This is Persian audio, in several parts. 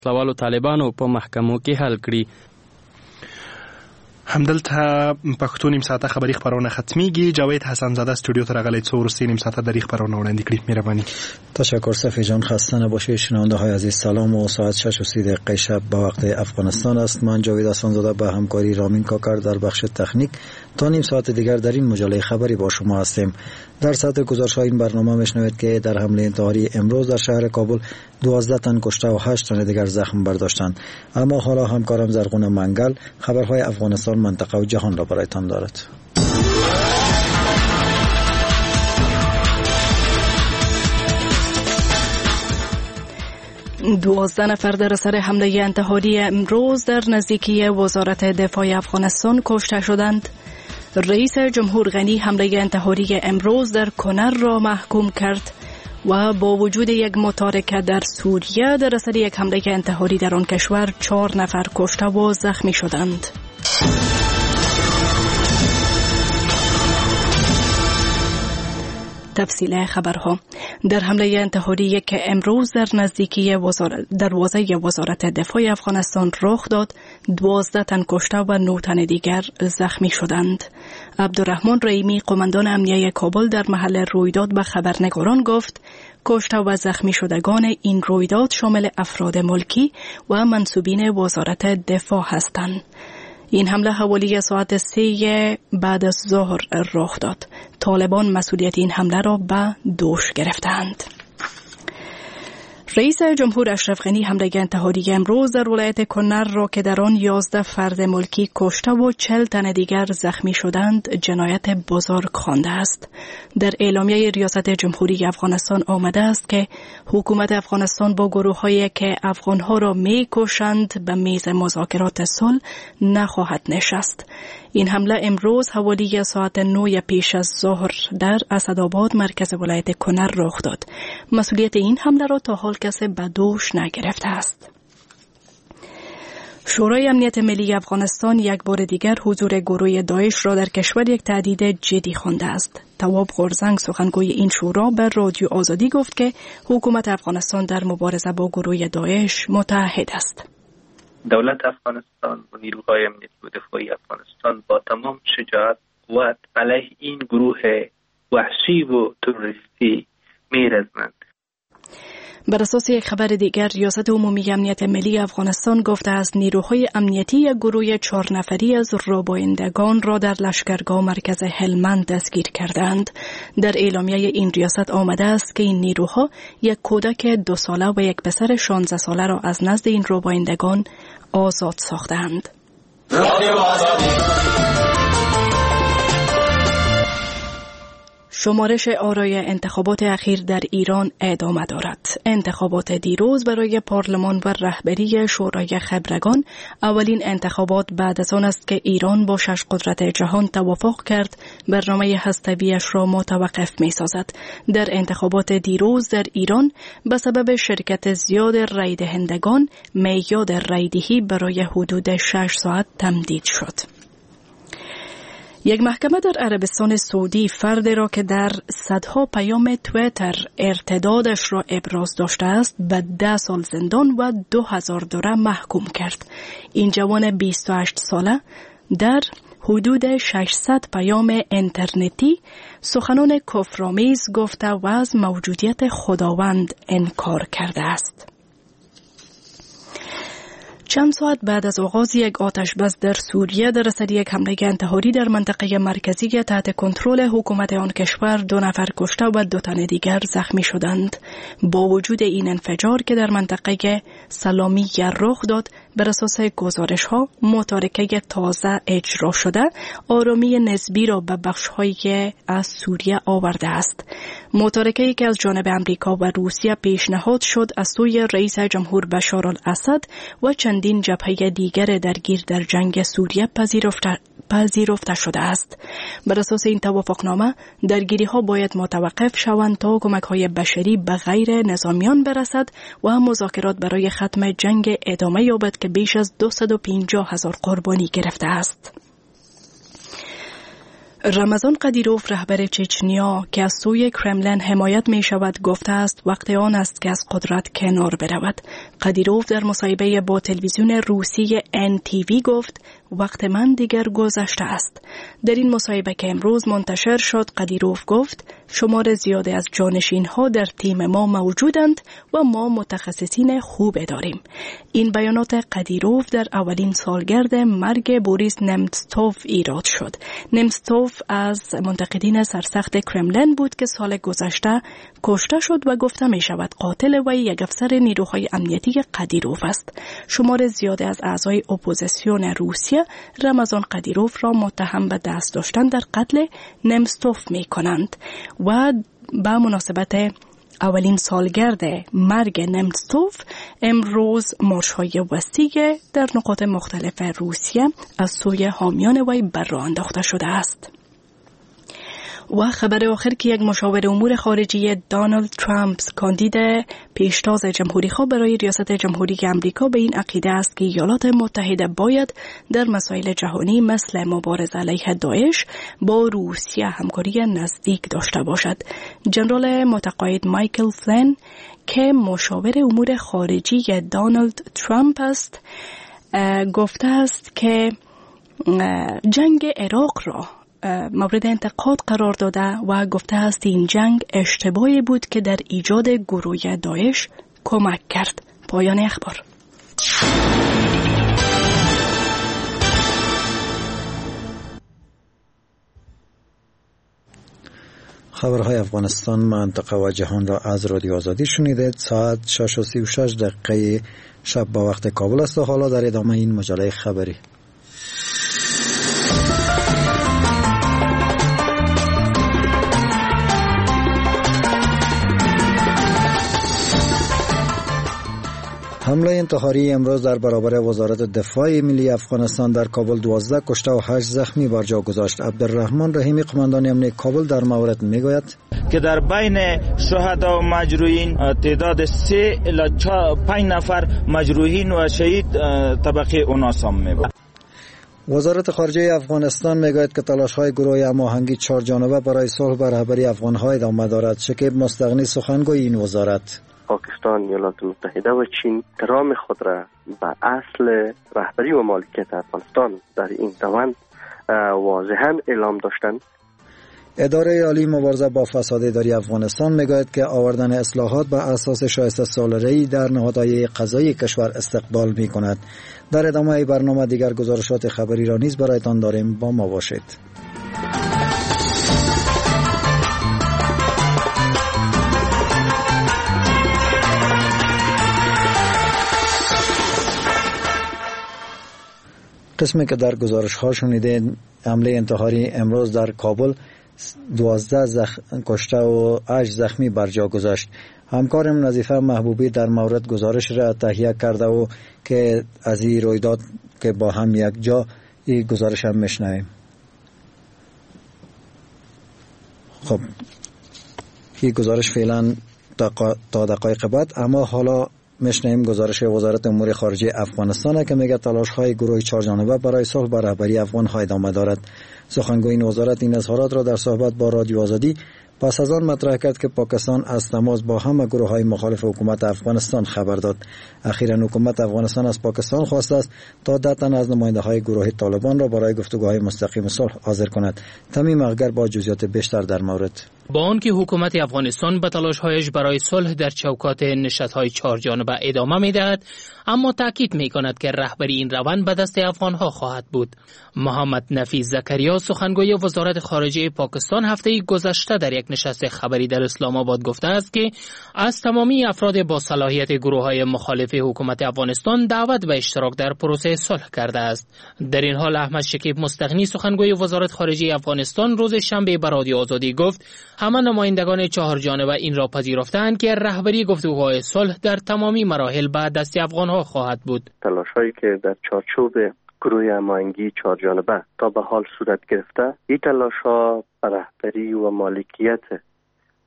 وسلوالو طالبانو په محکمو کې حل کړي. همدلته پښتو نیم ساعته خبری خبرونه ختمیږي. جاوید حسن زاده استودیو ته راغلی څو ورستی نیم ساعته دری خبرونه وړاندې کړي. مهرباني. تشکر صفی جان. خسته نباشید شنونده های عزیز. سلام و ساعت 6:30 شب به وقت افغانستان است. من جاوید حسن زاده به همکاری رامین کاکر در بخش تکنیک تا نیم ساعت دیگر در این مجله خبری با شما هستیم. در سطح گزارش‌های این برنامه میشنوید که در حمله انتحاری امروز در شهر کابل 12 تن کشته و 8 تن دیگر زخم برداشتند. اما حالا همکارم زرغون منگل خبرهای افغانستان، منطقه و جهان را برایتان دارد. 12 نفر در اثر حمله انتحاری امروز در نزدیکی وزارت دفاع افغانستان کشته شدند. رئیس جمهور غنی حمله انتحاری امروز در کنر را محکوم کرد و با وجود یک متارکه در سوریه در اثر یک حمله انتحاری در آن کشور 4 نفر کشته و زخمی شدند. تفصیل خبرها. در حمله انتحاری که امروز در نزدیکی دروازه وزارت دفاع افغانستان رخ داد 12 تن کشته و 9 تن دیگر زخمی شدند. عبدالرحمن رحیمی قماندان امنیه کابل در محل رویداد به خبرنگاران گفت کشته و زخمی شدگان این رویداد شامل افراد ملکی و منصوبین وزارت دفاع هستند. این حمله حوالی ساعت 3 بعد از ظهر رخ داد. طالبان مسئولیت این حمله را به دوش گرفتند. رئیس جمهور اشرف غنی حمله انتحاری امروز در ولایت کنر را که در آن 11 فرد ملکی کشته و 40 تن دیگر زخمی شدند جنایت بزرگ خوانده است. در اعلامیه ریاست جمهوری افغانستان آمده است که حکومت افغانستان با گروه‌هایی که افغان‌ها را می‌کشند به میز مذاکرات صلح نخواهد نشست. این حمله امروز حوالی ساعت 9 پیش از ظهر در اسدآباد مرکز ولایت کنر رخ داد. مسئولیت این حمله را تا حال کسی به دوش نگرفته است. شورای امنیت ملی افغانستان یک بار دیگر حضور گروه داعش را در کشور یک تهدید جدی خوانده است. تواب غرزنگ سخنگوی این شورا به رادیو آزادی گفت که حکومت افغانستان در مبارزه با گروه داعش متحد است. دولت افغانستان و نیروهای امنیتی و دفاعی افغانستان با تمام شجاعت قوت علیه این گروه وحشی و تروریستی می‌رزمند. بر اساس یک خبر دیگر ریاست عمومی امنیت ملی افغانستان گفته است نیروهای امنیتی یک گروه 4 نفری از ربایندگان را در لشکرگاه مرکز هلمند دستگیر کردند. در اعلامیه این ریاست آمده است که این نیروها یک کودک 2 ساله و یک پسر 16 ساله را از نزد این ربایندگان آزاد ساختند. شمارش آرای انتخابات اخیر در ایران ادامه دارد. انتخابات دیروز برای پارلمان و رهبری شورای خبرگان اولین انتخابات بعد از آن است که ایران با 6 قدرت جهان توافق کرد برنامه هسته‌ای‌اش را متوقف می‌سازد. در انتخابات دیروز در ایران به سبب شرکت زیاد رای دهندگان میعاد رایدهی برای حدود 6 ساعت تمدید شد. یک محکمه در عربستان سعودی فردی را که در صدها پیام توییتر ارتدادش را ابراز داشته است به 10 سال زندان و 2000 دلار محکوم کرد. این جوان 28 ساله در حدود 600 پیام اینترنتی سخنان کفرآمیز گفته و از موجودیت خداوند انکار کرده است. چند ساعت بعد از آغاز یک آتش بس در سوریه در اثر یک حمله انتحاری در منطقه مرکزی تحت کنترل حکومت آن کشور 2 نفر کشته و 2 تن دیگر زخمی شدند. با وجود این انفجار که در منطقه سلامیه رخ داد، بر اساس گزارش‌ها متارکه تازه اجرا شده آرامی نسبی را به بخش‌های از سوریه آورده است. متارکه‌ای که از جانب امریکا و روسیه پیشنهاد شد از سوی رئیس جمهور بشار الاسد و چندین جبهه دیگر درگیر در جنگ سوریه پذیرفته شده است. بر اساس این توافقنامه درگیری‌ها باید متوقف شوند تا کمک‌های بشری به غیر نظامیان برسد و مذاکرات برای ختم جنگ ادامه یابد که بیش از 250,000 قربانی گرفته است. رمضان قدیروف رهبر چچنیا که از سوی کرملین حمایت می شود گفته است وقت آن است که از قدرت کنار برود. قدیروف در مصاحبه با تلویزیون روسی NTV گفت وقت من دیگر گذشته است. در این مصاحبه که امروز منتشر شد قدیروف گفت شمار زیادی از جانشین ها در تیم ما موجودند و ما متخصصین خوب داریم. این بیانات قدیروف در اولین سالگرد مرگ بوریس نمتسوف ایراد شد. نمتسوف از منتقدین سرسخت کرملین بود که سال گذشته کشته شد و گفته می شود قاتل وی یک افسر نیروهای امنیتی قدیروف است. شمار زیادی از اعضای اپوزیسیون روسیه رمضان قدیروف را متهم به دست داشتن در قتل نمتسوف می کنند و به مناسبت اولین سالگرد مرگ نمتسوف امروز مارش‌های وسیع در نقاط مختلف روسیه از سوی حامیان وی بر راه انداخته شده است. و خبر آخر که یک مشاور امور خارجی دونالد ترامپ کاندید پیشتاز جمهوری‌خواه برای ریاست جمهوری آمریکا به این عقیده است که ایالات متحده باید در مسائل جهانی مثل مبارزه علیه داعش با روسیه همکاری نزدیک داشته باشد. جنرال متقاعد مایکل فلین که مشاور امور خارجی دونالد ترامپ است گفته است که جنگ عراق را مورد انتقاد قرار داده و گفته است این جنگ اشتباهی بود که در ایجاد گروه داعش کمک کرد. پایان اخبار. خبرهای افغانستان، منطقه و جهان را از رادیو آزادی شنیدید. ساعت 6:36 شب با وقت کابل است و حالا در ادامه این مجله خبری. حمله انتحاری امروز در برابر وزارت دفاع ملی افغانستان در کابل 12 کشته و 8 زخمی بر جا گذاشت. عبدالرحمن رحیمی قماندان امنیت کابل در مورد میگوید که در بین شهدا و مجروحین تعداد 3 الی 5 نفر مجروحین و شهید طبقه اوناس هم میبود. وزارت خارجه افغانستان میگوید که تلاش‌های گروه هماهنگی 4 جانبه برای صلح به رهبری افغان‌ها ادامه دارد. شکیب مستغنی سخنگوی این وزارت: پاکستان، ایالات متحده و چین احترام خود را به اصل رهبری و مالکیت افغانستان در این روند واضحاً اعلام داشتند. اداره عالی مبارزه با فساد اداری افغانستان میگوید که آوردن اصلاحات به اساس شایسته سالاری در نهادهای قضایی کشور استقبال میکند. در ادامه برنامه دیگر گزارشات خبری را نیز برایتان داریم، با ما باشید. قسمی که در گزارش ها شنیدین، حمله انتحاری امروز در کابل 12 کشته و 8 زخمی بر جا گذاشت. همکارم نظیفه محبوبی در مورد گزارش را تهیه کرده و که از این رویداد که با هم یک جا این گزارش هم میشنویم. خب این گزارش فعلا تا دقایق بعد، اما حالا میشنویم گزارش وزارت امور خارجه افغانستان که میگه تلاش‌های گروه 4 جانبه برای صلح به رهبری افغان‌ها ادامه دارد. سخنگوی این وزارت این اظهارات را در صحبت با رادیو آزادی پس از آن مطرح کرد که پاکستان از تماس با همه گروه‌های مخالف حکومت افغانستان خبر داد. اخیراً حکومت افغانستان از پاکستان خواسته است تا 10 تن از نماینده‌های گروه طالبان را برای گفتگوهای مستقیم صلح حاضر کند. تمیم اخگر با جزئیات بیشتر در مورد. با آنکه حکومت افغانستان به تلاش‌هایش برای صلح در چوکات نشست‌های 4 جانبه ادامه می‌دهد، اما تاکید می‌کند که رهبری این روند به دست افغان‌ها خواهد بود. محمد نفیس زکریا سخنگوی وزارت خارجه پاکستان هفته گذشته در یک نشست خبری در اسلام آباد گفته است که از تمامی افراد با صلاحیت گروه‌های مخالف حکومت افغانستان دعوت به اشتراک در پروسه صلح کرده است. در این حال احمد شکیب مستغنی سخنگوی وزارت خارجه افغانستان روز شنبه به رادیو آزادی گفت همه نمایندگان 4 جانبه این را پذیرفتند که رهبری گفتگوهای صلح در تمامی مراحل به دست افغان‌ها خواهد بود. تلاش‌هایی که در چارچوب گروه هماهنگی 4 جانبه تا به حال صورت گرفته، این تلاش‌ها به رهبری و مالکیت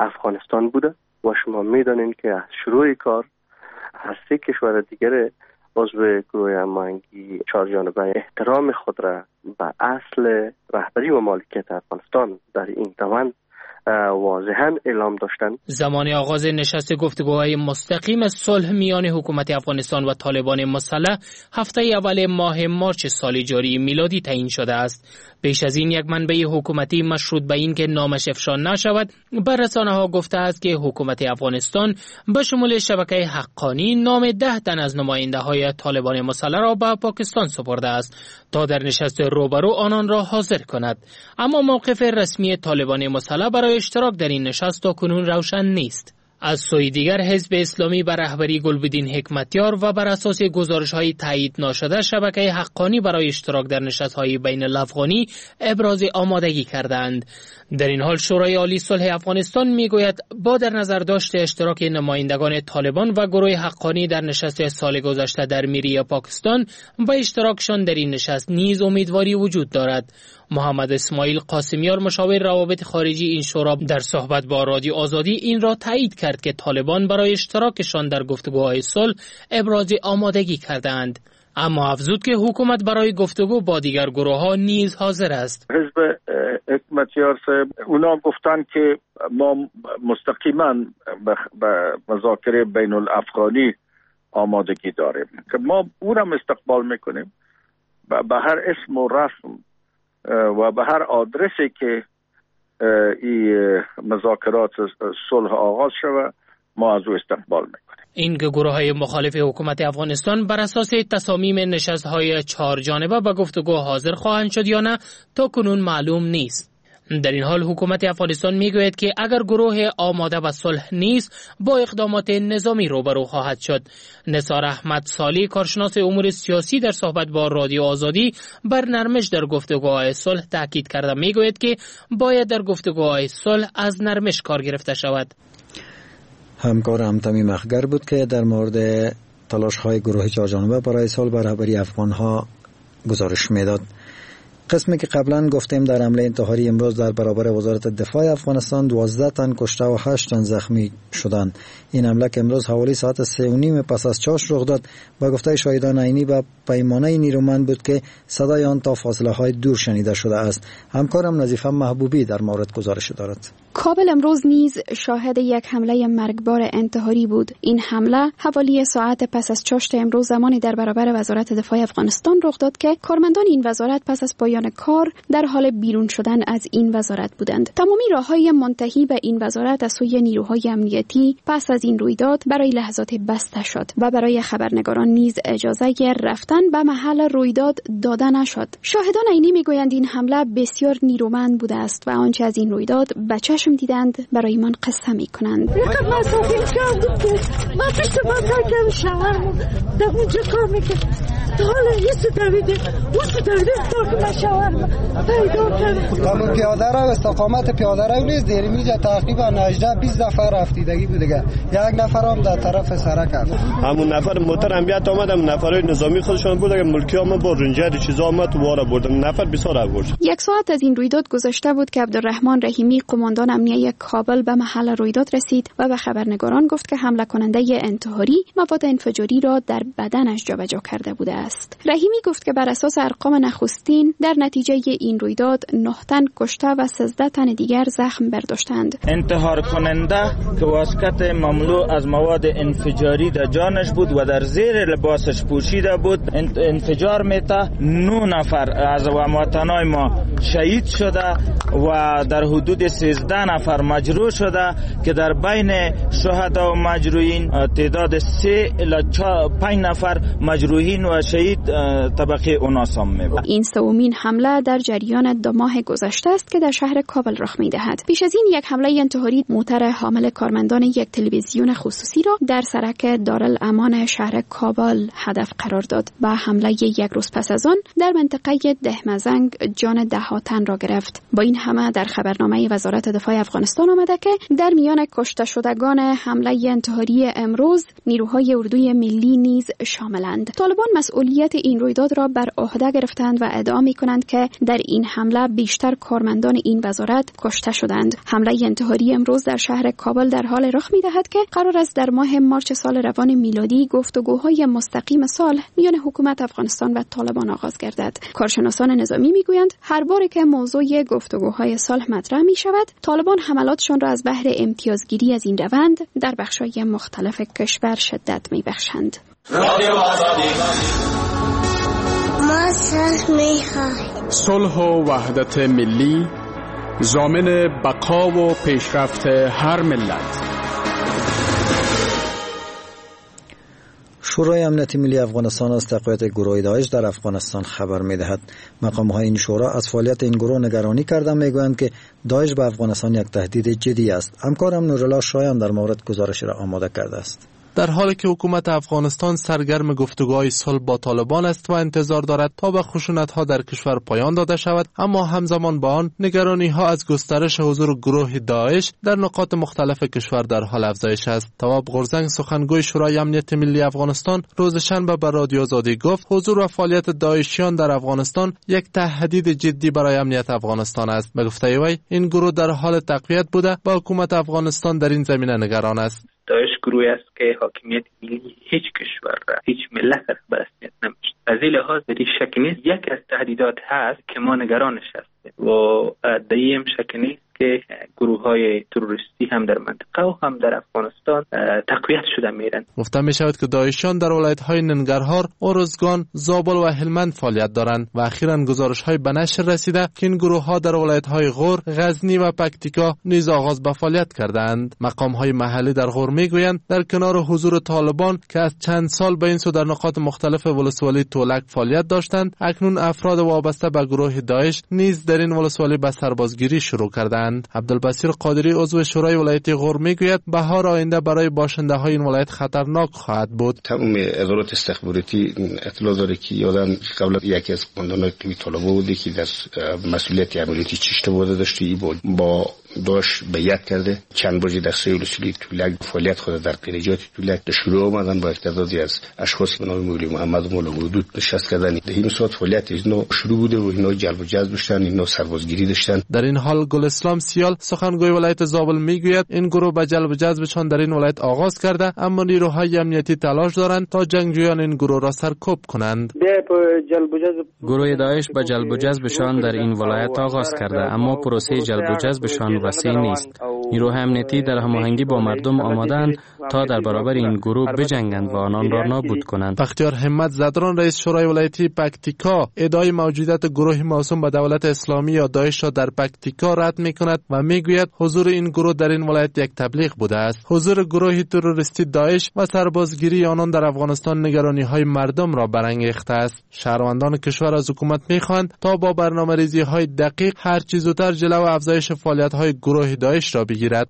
افغانستان بوده و شما می‌دانید که از شروع کار هر 3 کشور دیگر عضو گروه هماهنگی چهار جانبه احترام خود را به اصل رهبری و مالکیت افغانستان در این روند واضحاً اعلام داشتند. زمان آغاز نشست گفتگوهای مستقیم صلح میان حکومت افغانستان و طالبان مسلح هفته اول ماه مارچ سال جاری میلادی تعیین شده است. پیش از این یک منبع حکومتی مشروط به این که نامش افشا نشود بر رسانه‌ها گفته است که حکومت افغانستان به شمول شبکه حقانی نام 10 تن از نماینده‌های طالبان مسلح را به پاکستان سپرده است تا در نشست روبرو آنان را حاضر کند. اما موقف رسمی طالبان مسلح برای اشتراک در این نشست تاکنون روشن نیست. از سوی دیگر حزب اسلامی بر رهبری گلبدین حکمتیار و بر اساس گزارش‌های تایید ناشده شبکه حقانی برای اشتراک در نشست‌های بین الافغانی ابراز آمادگی کردند. در این حال شورای عالی صلح افغانستان میگوید با در نظر داشت اشتراک نمایندگان طالبان و گروه حقانی در نشست سال گذشته در میری پاکستان و اشتراکشان در این نشست نیز امیدواری وجود دارد. محمد اسماعیل قاسمیار مشاور روابط خارجی این شورا در صحبت با رادیو آزادی این را تایید کرد که طالبان برای اشتراکشان در گفتگوهای صلح ابراز آمادگی کردند. اما افزود که حکومت برای گفتگو با دیگر گروه‌ها نیز حاضر است. حزب حکمتیار صاحب اونا گفتن که ما مستقیما به مذاکره بین الافغانی آمادگی داریم که ما او را استقبال میکنیم به هر اسم و رسم و به هر آدرسی که این مذاکرات صلح آغاز شود ما از او استقبال میکنیم. این گروه‌های مخالف حکومت افغانستان بر اساس تصامیم نشست‌های 4 جانبه به گفتگو حاضر خواهند شد یا نه تا کنون معلوم نیست. در این حال حکومت افغانستان میگوید که اگر گروه آماده به صلح نیست با اقدامات نظامی روبرو خواهد شد. نثار احمد صالح کارشناس امور سیاسی در صحبت با رادیو آزادی بر نرمش در گفتگوهای صلح تاکید کرده میگوید که باید در گفتگوهای صلح از نرمش کار گرفته شود. همکارم تمیم اخگر بود که در مورد تلاش‌های گروه چهارجانبه برای صلح بر رهبری افغان‌ها گزارش میداد. قسمی که قبلا گفتیم در حمله انتحاری امروز در برابر وزارت دفاع افغانستان 12 تن کشته و 8 تن زخمی شدند. این حمله که امروز حوالی ساعت 3:30 پس از چاش رخ داد با گفته شاهدان عینی و پیمانه نیرومند بود که صدای آن تا فاصله‌های دور شنیده شده است. همکارم نظیفه محبوبی در مورد گزارش دارد. کابل امروز نیز شاهد یک حمله مرگبار انتحاری بود. این حمله حوالی ساعت پس از چاشت امروز زمانی در برابر وزارت دفاع افغانستان رخ داد که کارمندان این وزارت پس از پایان کار در حال بیرون شدن از این وزارت بودند. تمامی راههای منتهی به این وزارت از سوی نیروهای امنیتی پس از این رویداد برای لحظات بسته شد و برای خبرنگاران نیز اجازه رفتن به محل رویداد داده نشد. شاهدان عینی میگویند این حمله بسیار نیرومند بوده است و آنچه از این رویداد به چشم دیدند برای من قصه میکنند. من پشت مطاکم شهر در اونجا کار میکنم. حالا یه دویده تا شهر پیدا کردم. پیاده رو استقامت پیاده رو نیست دیری میجا تقریبا 18-20 نفر رفتیدگی بود دیگه. یک نفر هم در طرف سرک است. همون نفر موتر امنیت آمدم نفرای نظامی خودشون بود که ملکی هم با رنجر چیزا آمد واره بردم نفر بسیار آورد. یک ساعت از این رویداد گذشته بود که عبدالرحمن رحیمی قماندان امنیه کابل به محل رویداد رسید و به خبرنگاران گفت که حمله کننده انتحاری مواد انفجاری را در بدنش جابجا کرده بوده است. رحیمی گفت که بر اساس ارقام نخستین در نتیجه این رویداد 9 تن کشته و 13 تن دیگر زخم برداشتند. انتحار کننده که واسکت مملو از مواد انفجاری در جانش بود و در زیر لباسش پوشیده بود انفجار میتا 9 نفر از هموطنای ما شهید شده و در حدود 13 نفر مجروح شده که در بین شهدا و مجروحین تعداد 3 الی 5 نفر مجروحین و شهید طبقه اوناسام میبود. این سومین حمله در جریان 2 ماه گذشته است که در شهر کابل رخ میدهد. پیش از این یک حمله انتحاری موتر حامل کارمندان یک تلویزیون خصوصی را در سرک دارالامان شهر کابل هدف قرار داد. با حمله یک روز پس از آن در منطقه دهمزنگ جان 10 تن را گرفت. با این همه در خبرنامه وزارت دفاع افغانستان آمده که در میان کشته شدگان حمله انتحاری امروز نیروهای اردوی ملی نیز شاملند. طالبان مسئول مسئولیت این رویداد را بر عهده گرفتند و ادعا می‌کنند که در این حمله بیشتر کارمندان این وزارت کشته شدند. حمله انتحاری امروز در شهر کابل در حال رخ می‌دهد که قرار است در ماه مارس سال روان میلادی گفتگوهای مستقیم صلح میان حکومت افغانستان و طالبان آغاز گردد. کارشناسان نظامی میگویند هر باری که موضوع گفتگوهای صلح مطرح میشود، طالبان حملاتشان را از بهر امتیازگیری از این روند در بخش‌های مختلف کشور شدت میبخشند. ما صلح می‌خواهیم. صلح و وحدت ملی ضامن بقا و پیشرفت هر ملت. شورای امنیت ملی افغانستان از تقویت گروه داعش در افغانستان خبر می‌دهد. مقام‌های این شورا از فعالیت این گروه نگرانی کرده می‌گویند که داعش به افغانستان یک تهدید جدی است. همکارم نورالله شایان در مورد گزارش را آماده کرده است. در حالی که حکومت افغانستان سرگرم گفتگوهای صلح با طالبان است و انتظار دارد تا به خشونت‌ها در کشور پایان داده شود، اما همزمان با آن نگرانی‌ها از گسترش حضور گروه داعش در نقاط مختلف کشور در حال افزایش است. تواب غورزنگ سخنگوی شورای امنیت ملی افغانستان روز شنبه به رادیو آزادی گفت حضور و فعالیت داعشیان در افغانستان یک تهدید جدی برای امنیت افغانستان است. به گفته وی این گروه در حال تقویت بوده و حکومت افغانستان در این زمینه نگران است. داعش گروهی است که حاکمیت ملی هیچ کشور را، هیچ ملت را به رسمیت نمی‌شناسد. از این لحاظ بدی شک نیست یک از تهدیدات هست که ما نگرانش هستیم و دیم شک نیست که گروه‌های تروریستی هم در منطقه و هم در افغانستان تقویت شده میرن. گفته می شود که داعشیان در ولایت‌های ننگرهار، ارزگان، زابل و هلمند فعالیت دارند و اخیراً گزارش‌های به نشر رسیده که این گروه‌ها در ولایت‌های غور، غزنی و پکتیکا نیز آغاز به فعالیت کردند. مقام‌های محلی در غور می‌گویند در کنار حضور طالبان که از چند سال به این سو در نقاط مختلف ولسوالی تولک فعالیت داشتند، اکنون افراد وابسته به گروه داعش نیز در این ولسوالی به سربازگیری شروع کردند. عبدالبصیر قادری عضو شورای ولایتی غور میگوید بهار آینده برای باشنده های این ولایت خطرناک خواهد بود. تمام ادارات استخباراتی اطلاع داره که یادم قبلا یکی از قماندانان طالبان بوده که در مسئولیت عملیاتی چشته بوده داشته با داعش بیعت کرده. چند بار در سه ولسوالی تولک فعالیت خود در قریجات تولک شروع آمدن با تعدادی از اشخاص به نام مولی محمد و مولا مودود نشست کردن. در این صورت فعالیت اینا شروع بوده و اینا جلب و جذب داشتن، اینا سربازگیری داشتن. در این حال گل اسلام سیال سخنگوی ولایت زابل میگوید این گروه به جلب و جذبشان در این ولایت آغاز کرده، اما نیروهای امنیتی تلاش دارند تا جنگجویان این گروه را سرکوب کنند. گروه داعش به جلب و جذبشان در این ولایت آغاز کرده، اما پروسه جلب و جذبشان وسیع نیست. نیروهای امنیتی در هماهنگی با مردم آمادند تا در برابر این گروه بجنگند و آنان را نابود کنند. بختیار همت زدران رئیس شورای ولایتی پکتیکا ادعای موجودیت گروه موسوم به دولت اسلامی یا داعش را در پکتیکا رد می‌کند و میگوید حضور این گروه در این ولایت یک تبلیغ بوده است. حضور گروه تروریستی داعش و سربازگیری آنان در افغانستان نگرانی‌های مردم را برانگیخته است. شهروندان کشور از حکومت می‌خواهند تا با برنامه‌ریزی‌های دقیق هر چه زودتر جلو افزایش فعالیت‌های گروه داعش را بگیرد.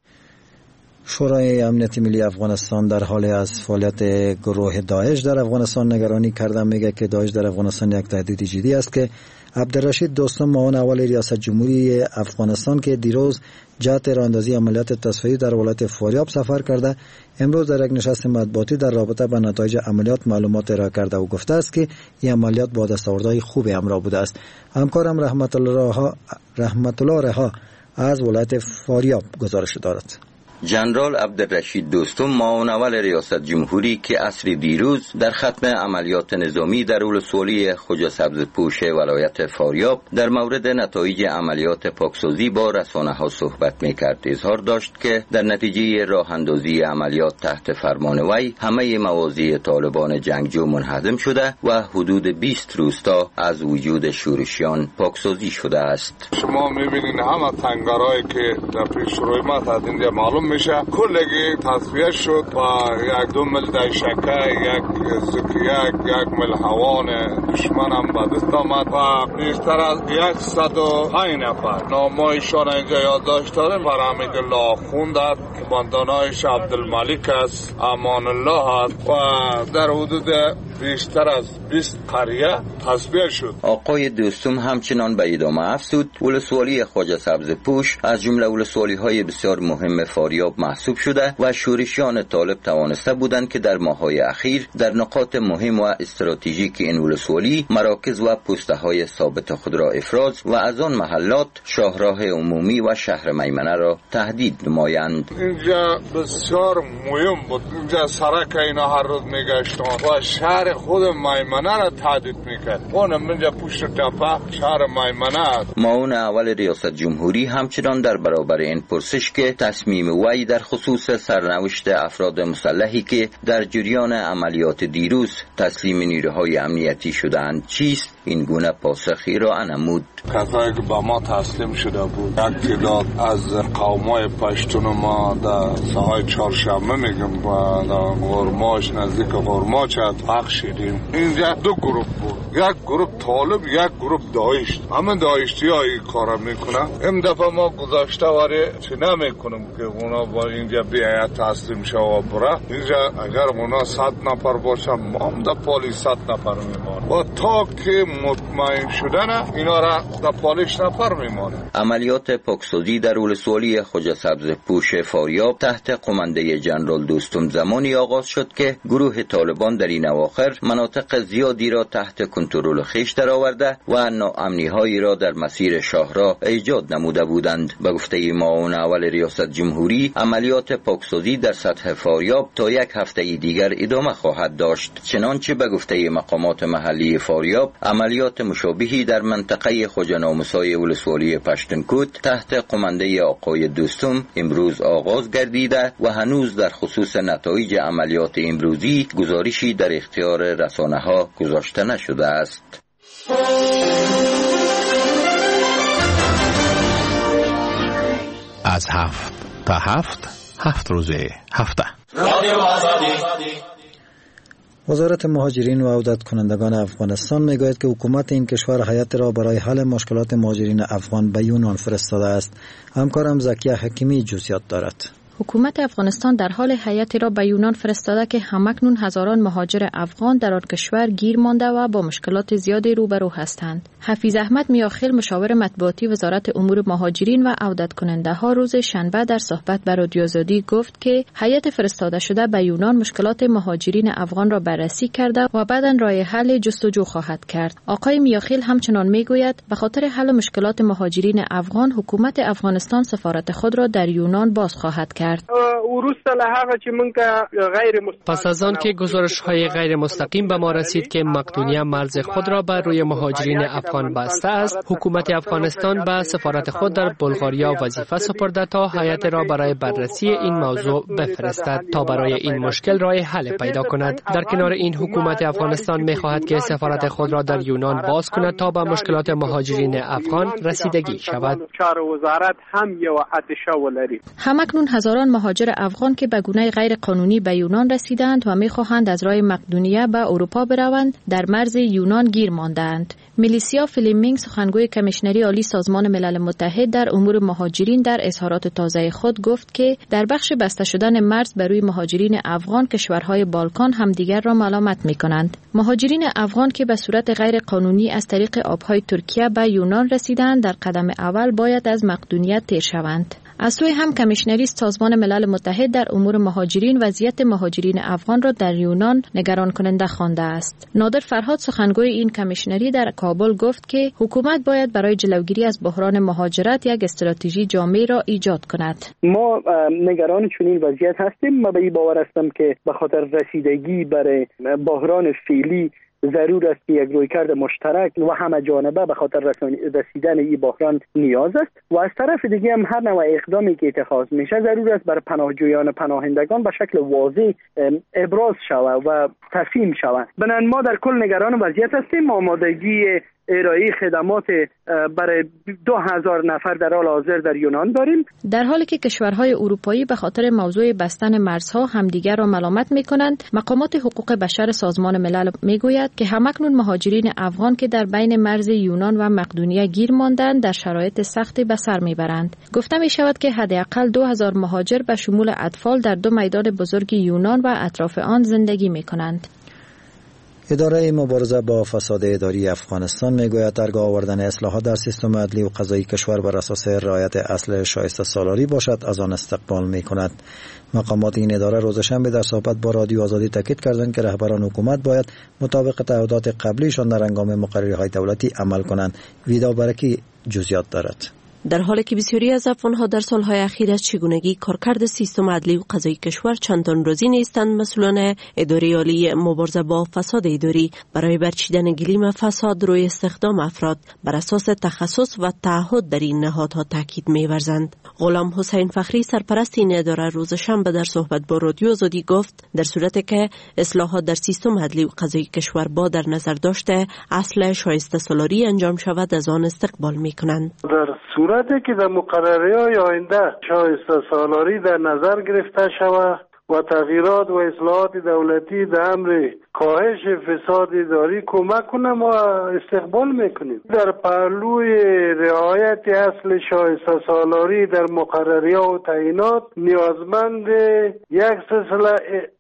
شورای امنیت ملی افغانستان در حال از فعالیت گروه داعش در افغانستان نگرانی کرده میگه که داعش در افغانستان یک تهدید جدی است که عبدالرشید دوستم معاون اول ریاست جمهوری افغانستان که دیروز جهت راهاندازی عملیات تصفیه‌ای در ولایت فاریاب سفر کرده، امروز در یک نشست مطبوعاتی در رابطه با نتایج عملیات معلومات ارائه کرده و گفته است که این عملیات با دستاوردهای خوب همراه بوده است. همکارم رحمت الله رها از ولایت فاریاب گزارش دارد. جنرال عبدالرشید دوستم معاون اول ریاست جمهوری که عصر دیروز در ختم عملیات نظامی در ولسوالی خوجا سبزپوش ولایت فاریاب در مورد نتایج عملیات پاکسازی با رسانه‌ها صحبت می‌کرد، اظهار داشت که در نتیجه راه اندازی عملیات تحت فرمان وی همه مواضع طالبان جنگجو منهدم شده و حدود 20 روستا از وجود شورشیان پاکسازی شده است. شما می‌بینید همه تنگرایی که در پیش روی ما تا اینجا معلوم میشه کلگی تصفیه شد و یک دو مل دایشکه، یک زکیه، یک مل هوان دشمن هم به دست آمد و بیشتر از 105 نفر نامایشان اینجا یادداشت داریم. فرحمید الله خوند کماندانایش عبدالملک است، امان الله است و در حدود بیشتر از 20 قریه تصفیه شد. آقای دوستم همچنان به ادامه افزود ولسوالی خواجه سبزپوش از جمله ولسوالی‌های بسیار مهم فاریاب محسوب شده و شورشیان طالب توانسته بودند که در ماه‌های اخیر در نقاط مهم و استراتژیک این ولسوالی مراکز و پست‌های ثابت خود را افراز و از آن محلات شاهراه عمومی و شهر میمنه را تهدید نمایند. اینجا بسیار مهم بود. اینجا سرک اینا هر روز میگشتن و شهر خود میمنه را تهدید میکرد. اونم اینجا پشت تپه شهر میمنه. معاون اول ریاست جمهوری همچنان در برابر این پرسش که تصمیم وی در خصوص سرنوشت افراد مسلحی که در جریان عملیات دیروز تسلیم نیروهای امنیتی شدند چیست، این گونه پاسخی را نمود. کسایی که با ما تسلیم شده بود یک تعداد از قومای پشتون ما در ساحه چهارشنبه میگم و در غرماش نزدیک غرماچ بخشیدیم. اینجا دو گروه بود، یک گروه طالب یک گروه داعش. همه داعشی ها این کار میکنن. این دفعه ما گذاشته واری چی نمیکنم که اونا با اینجا بیاید تسلیم شو و بره. اینجا اگر اونا 100 نفر باشن ما هم در پالیس 100 نفر میمانه و تا که مطمئن شدن اینا را در پالیس نفر میمانه. عملیات پاکسازی در ولسوالی خواجه سبزپوش فاریاب تحت قمانده جنرال دوستم زمانی آغاز شد که گروه طالبان در این اواخر مناطق زیادی را تحت کنترل خویش درآورده و ناامنی‌هایی را در مسیر شاهراه ایجاد نموده بودند. به گفته معاون اول ریاست جمهوری عملیات پاکسازی در سطح فاریاب تا یک هفته دیگر ادامه خواهد داشت. چنانچه به گفته مقامات محلی فاریاب عملیات مشابهی در منطقه خواجه نامسای ولسوالی پشتنکوت تحت قمانده آقای دوستم امروز آغاز گردیده و هنوز در خصوص نتایج عملیات امروزی گزارشی در اختیار رسانه‌ها گذاشته نشده است. از 7 تا 7 روز هفته. وزارت مهاجرین و عودت کنندگان افغانستان میگوید که حکومت این کشور هیئت را برای حل مشکلات مهاجرین افغان به یونان فرستاده است. همکارم زکیه حکیمی جزئیات دارد. حکومت افغانستان در حال هیئتی را به یونان فرستاده که همکنون هزاران مهاجر افغان در آن کشور گیر مانده و با مشکلات زیادی روبرو هستند. حفیظ احمد میاخیل مشاور مطبوعاتی وزارت امور مهاجرین و عودت کننده ها روز شنبه در صحبت با رادیو آزادی گفت که هیئت فرستاده شده به یونان مشکلات مهاجرین افغان را بررسی کرده و بعداً راه حل جستجو خواهد کرد. آقای میاخیل همچنان میگوید به خاطر حل مشکلات مهاجرین افغان حکومت افغانستان سفارت خود را در یونان باز خواهد کرد. پس از آن که گزارش‌های غیر مستقیم به ما رسید که مقدونیه مرز خود را بر روی مهاجرین افغان بسته است، حکومت افغانستان به سفارت خود در بلغاریا وظیفه سپرده تا هیئت را برای بررسی این موضوع بفرستد تا برای این مشکل راه حل پیدا کند. در کنار این حکومت افغانستان می‌خواهد که سفارت خود را در یونان باز کند تا به مشکلات مهاجرین افغان رسیدگی شود. همکنون هزاران مهاجر افغان که به گونه غیر قانونی به یونان رسیدند و می‌خواهند از راه مقدونیه به اروپا بروند در مرز یونان گیر ماندند. میلیسیا فلیمینگ سخنگوی کمیشنری عالی سازمان ملل متحد در امور مهاجرین در اظهارات تازه خود گفت که در بخش بسته شدن مرز بر روی مهاجرین افغان کشورهای بالکان همدیگر را ملامت می‌کنند. مهاجرین افغان که به صورت غیر قانونی از طریق آب‌های ترکیه به یونان رسیدند در قدم اول باید از مقدونیه تیر شوند. از سوی هم کمیشنری سازمان ملل متحد در امور مهاجرین وضعیت مهاجرین افغان را در یونان نگران کننده خوانده است. نادر فرهاد سخنگوی این کمیشنری در کابل گفت که حکومت باید برای جلوگیری از بحران مهاجرت یک استراتژی جامع را ایجاد کند. ما نگران چنین وضعیت هستیم. من به این باور هستم که به خاطر رسیدگی برای بحران فعلی ضرور است که یک رویکرد مشترک و همه جانبه به خاطر رسیدن این بحران نیاز است و از طرف دیگه هم هر نوع اقدامی که اتخاذ میشه ضرور است بر پناهجویان پناهندگان به شکل واضح ابراز شود و تفهیم شود. بنابراین ما در کل نگران وضعیت هستیم. آمادگی ارائه خدمات برای 2000 نفر در حال حاضر در یونان داریم. در حالی که کشورهای اروپایی به خاطر موضوع بستن مرزها همدیگر را ملامت می‌کنند، مقامات حقوق بشر سازمان ملل می‌گوید که همکنون مهاجرین افغان که در بین مرز یونان و مقدونیه گیر ماندند در شرایط سختی به سر می‌برند. گفته می‌شود که حداقل 2000 مهاجر به شمول اطفال در 2 میدان بزرگ یونان و اطراف آن زندگی می‌کنند. اداره مبارزه با فساد اداری افغانستان میگوید درگاه آوردن اصلاحات در سیستم عدلی و قضایی کشور بر اساس رعایت اصل شایسته سالاری باشد از آن استقبال میکند. مقامات این اداره روز شنبه در صحبت با رادیو آزادی تاکید کردند که رهبران حکومت باید مطابق تعهدات قبلیشان در هنگام مقرری‌های دولتی عمل کنند. ویدا برکی جزئیات دارد. در حالی که بسیاری از افغان‌ها در سالهای اخیر از چگونگی کارکرد سیستم عدلی و قضایی کشور چندان راضی نیستند، مسئولان اداره عالی مبارزه با فساد اداری برای برچیدن گلیم فساد روی استخدام افراد بر اساس تخصص و تعهد در این نهادها تاکید می‌ورزند. غلام حسین فخری سرپرست این اداره روز شنبه در صحبت با رادیو آزادی گفت در صورتی که اصلاحات در سیستم عدلی و قضایی کشور با در نظر داشته اصل شایسته سالاری انجام شود از آن استقبال می‌کنند. در صورتی که در مقرری‌های آینده شایسته سالاری در نظر گرفته شود و تغییرات و اصلاحات دولتی در امر کاهش فساد اداری کمک کنه، ما استقبال میکنیم. در پهلوی رعایت اصل شایسته سالاری در مقرریات و تعیینات نیازمند یک سلسله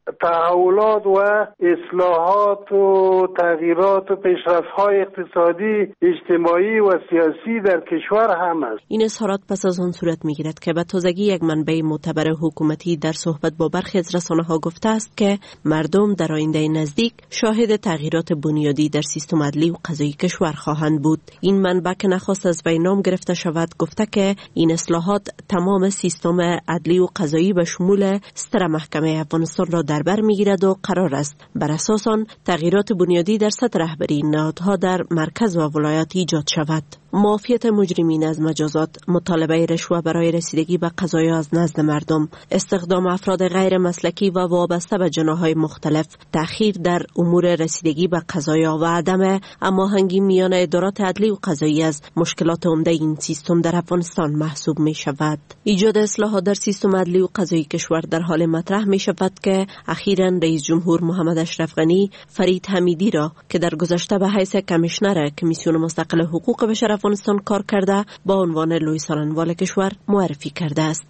تحولات و اصلاحات و تغییرات و پیشرفت‌های اقتصادی، اجتماعی و سیاسی در کشور هم است. این اظهارات پس از آن صورت میگیرد که به تازگی یک منبع معتبر حکومتی در صحبت با برخی از رسانه‌ها گفته است که مردم در آینده نزدیک شاهد تغییرات بنیادی در سیستم عدلی و قضایی کشور خواهند بود. این منبع که نخواست از وی نام گرفته شود گفته که این اصلاحات تمام سیستم عدلی و قضایی به شمول ستر محکمه افغانستان را در بر میگیرد و قرار است بر اساس آن تغییرات بنیادی در سطح رهبری نهادها در مرکز و ولایات ایجاد شود. معافیت مجرمین از مجازات، مطالبه رشوه برای رسیدگی به قضایا از نزد مردم، استخدام افراد غیر مسلکی و وابسته به جناح‌های مختلف، تأخیر در امور رسیدگی به قضایا و عدم هماهنگی میان ادارات عدلی و قضایی از مشکلات عمده این سیستم در افغانستان محسوب می شود. ایجاد اصلاحات در سیستم عدلی و قضایی کشور در حال مطرح می شود که اخیراً رئیس جمهور محمد اشرف غنی فرید حمیدی را که در گذشته به حیث کمیشنر کمیسیون مستقل حقوق بشر افغانستان کار کرده با عنوان لوی سالنوال کشور معرفی کرده است.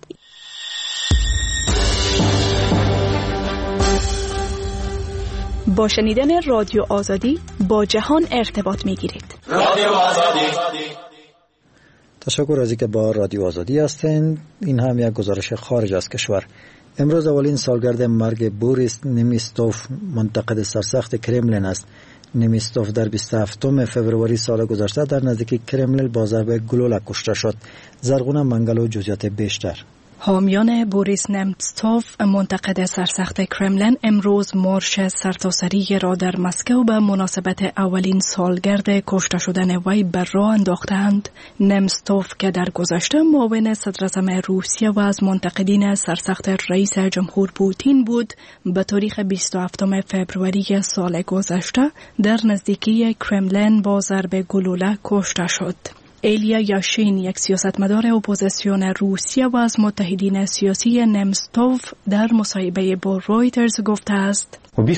با شنیدن رادیو آزادی با جهان ارتباط می‌گیرید. رادیو آزادی. تشکر از اینکه با رادیو آزادی هستین. این هم یک گزارش خارج از کشور. امروز اولین سالگرد مرگ بوریس نمیستوف، منتقد سرسخت کرملین است. نمیستوف در 27 فوریه سال گذشته در نزدیکی کرملین با ضربه گلوله کشته شد. زرغونه منگل و جزئیات بیشتر. حامیان بوریس نمتسوف، منتقد سرسخت کرملین، امروز مارش سرتاسری را در مسکو به مناسبت اولین سالگرد کشته شدن وی بر راه انداختند. نمتسوف که در گذشته معاون صدراعظم روسیه و از منتقدین سرسخت رئیس جمهور پوتین بود، به تاریخ 27 فوریه سال گذشته در نزدیکی کرملین با ضربه گلوله کشته شد. ایلیا یاشین، یک سیاستمدار اپوزیسیون روسیه و از متحدین سیاسی نمتسوف، در مصاحبه با رویترز گفته است: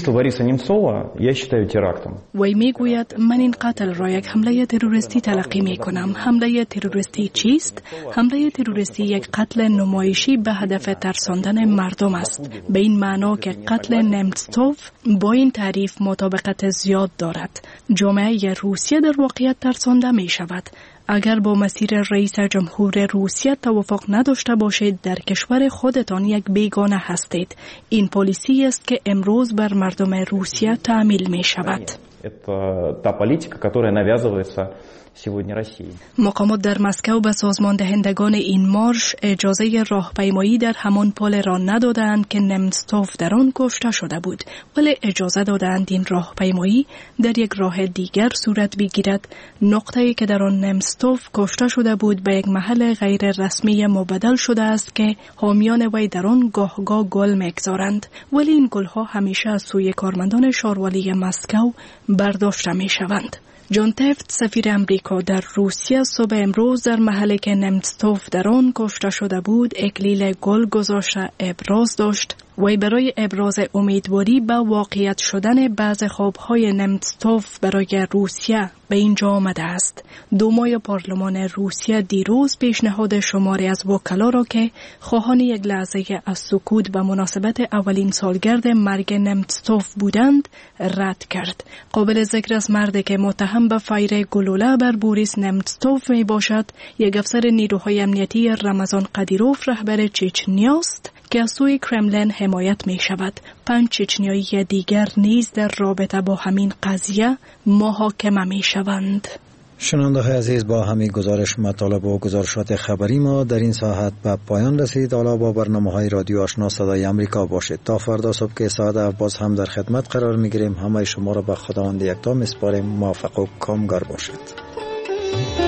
وی میگوید من این قتل را یک حمله تروریستی تلقی می کنم. حمله تروریستی چیست؟ حمله تروریستی یک قتل نمایشی به هدف ترساندن مردم است، به این معنا که قتل نمتسوف با این تعریف مطابقت زیاد دارد. جامعه روسیه در واقعیت ترسانده می شود. اگر با مسیر رئیس جمهور روسیه توافق نداشته باشید، در کشور خودتان یک بیگانه هستید. این پالیسی است که امروز بر مردم روسیه تعمیل می شود. مقامات در مسکو به سازمان دهندگان این مارش اجازه راهپیمایی در همان پل را ندادند که نمتسوف در آن کشته شده بود، ولی اجازه دادند این راهپیمایی در یک راه دیگر صورت بگیرد. نقطه‌ای که در آن نمتسوف کشته شده بود به یک محل غیر رسمی مبدل شده است که حامیان وی در آن گاه گل می‌گذارند، ولی این گل‌ها همیشه از سوی کارمندان شاروالی مسکو برداشته می‌شوند. جان تفت، سفیر امریکا در روسیه، صبح امروز در محلی که نمتسوف در آن کشته شده بود اکلیل گل گذاشته ابراز داشت: وی برای ابراز امیدواری به واقعیت شدن بعض خوابهای نمتسوف برای روسیه به اینجا آمده است. دومای پارلمان روسیه دیروز پیشنهاد شماری از وکلا را که خواهان یک لحظه از سکوت به مناسبت اولین سالگرد مرگ نمتسوف بودند رد کرد. قابل ذکر است مردی که متهم به فیر گلوله بر بوریس نمتسوف می باشد یک افسر نیروهای امنیتی رمضان قدیروف رهبر چچنیا است که از سوی کرملین حمایت می شود. 5 چچنیایی دیگر نیز در رابطه با همین قضیه محاکمه می شوند. شنونده های عزیز، با همین گزارش مطالب و گزارشات خبری ما در این ساعت به پایان رسید. حالا با برنامه های رادیو آشنا صدای امریکا باشید. تا فردا صبح که ساعت باز هم در خدمت قرار می گیریم. همه شما را به خداوند یکتا میسپاریم. موفق و کامگار باشید.